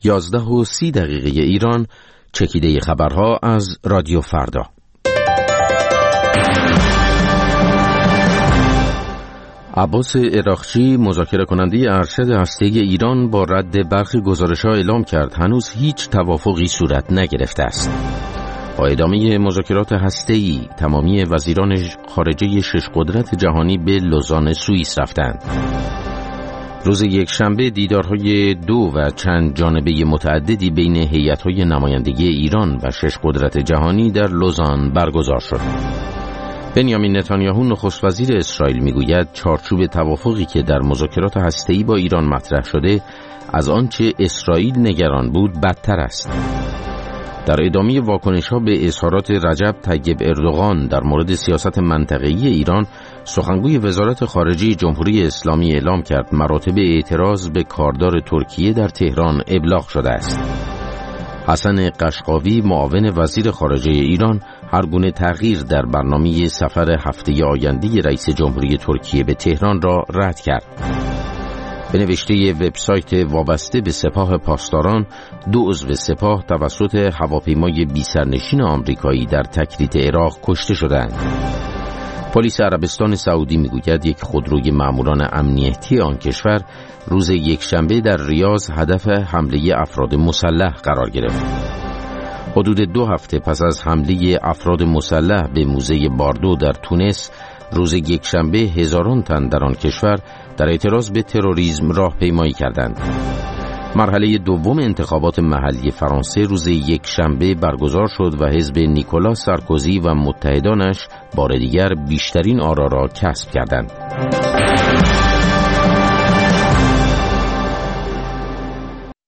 11:30 ایران. چکیده خبرها از رادیو فردا. عباس عراقچی، مذاکره کننده ارشد هسته‌ای ایران، با رد برخی گزارش‌ها اعلام کرد هنوز هیچ توافقی صورت نگرفته است. با ادامه مذاکرات هسته‌ای، تمامی وزیران خارجه 6 قدرت جهانی به لوزان سوئیس رفتند. روز یکشنبه دیدارهای 2 و چند جانبه متعددی بین هیئت‌های نمایندگی ایران و 6 قدرت جهانی در لوزان برگزار شد. بنیامین نتانیاهو نخست وزیر اسرائیل میگوید چارچوب توافقی که در مذاکرات هسته‌ای با ایران مطرح شده از آنچه اسرائیل نگران بود بدتر است. در ادامه واکنش‌ها به اظهارات رجب طیب اردوغان در مورد سیاست منطقه‌ای ایران، سخنگوی وزارت خارجه جمهوری اسلامی اعلام کرد مراتب اعتراض به کاردار ترکیه در تهران ابلاغ شده است. حسن قشقاوی، معاون وزیر خارجه ایران، هر گونه تغییر در برنامه سفر هفته آینده رئیس جمهوری ترکیه به تهران را رد کرد. به نوشته وبسایت وابسته به سپاه پاسداران، 2 عضو سپاه توسط هواپیمای بی‌سرنشین آمریکایی در تکریت عراق کشته شدند. پلیس عربستان سعودی میگوید یک خودروی ماموران امنیتی آن کشور روز یکشنبه در ریاض هدف حمله افراد مسلح قرار گرفت. حدود 2 هفته پس از حمله افراد مسلح به موزه باردو در تونس، روز یکشنبه هزاران تن در آن کشور در اعتراض به تروریسم راهپیمایی کردند. مرحله دوم انتخابات محلی فرانسه روز یکشنبه برگزار شد و حزب نیکولاس سارکوزی و متحدانش بار دیگر بیشترین آرا را کسب کردند.